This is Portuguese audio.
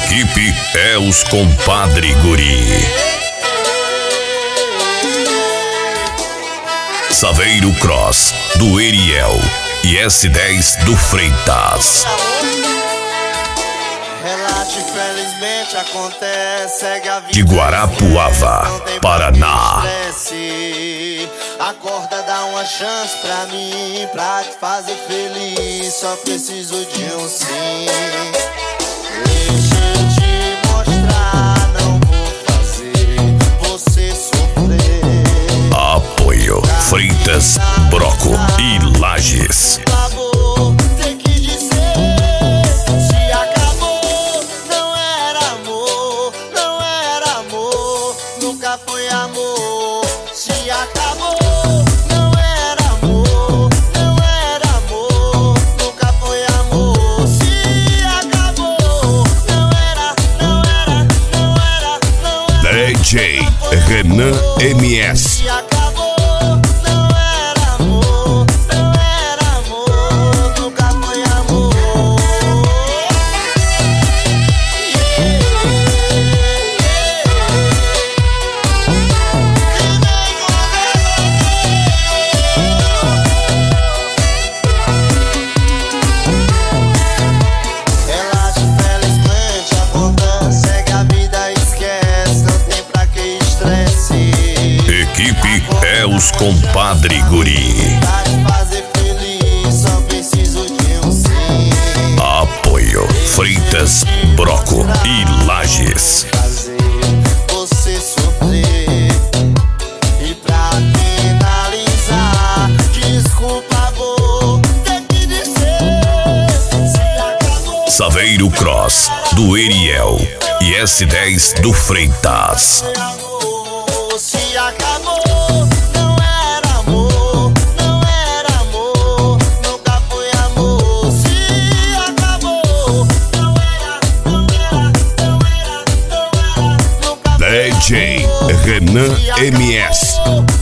Equipe é os Compadre Guri. Saveiro Cross, do Eriel e S10 do Freitas. Relate, felizmente acontece, segue a vida De Guarapuava, Paraná. Acorda, dá uma chance pra mim, pra te fazer feliz. Só preciso de um sim. Deixa eu te mostrar, não vou fazer você sofrer. Apoio Freitas, Broco e Lages. Foi amor, se acabou, não era amor, não era amor, nunca foi amor, se acabou, não era. DJ Renan MS. Se acabou, não era amor, nunca foi amor. Equipe é os Compadre Guri. Pra te fazer feliz, só preciso de um sim. Apoio Freitas, Broco e Lages. Fazer você sofrer. E pra finalizar, desculpa, vou ter que dizer, se acabou. Saveiro Cross, do Eriel e S10 do Freitas. Foi amor, se acabou, não era amor, nunca foi amor, se acabou, não era, nunca foi DJ Renan MS.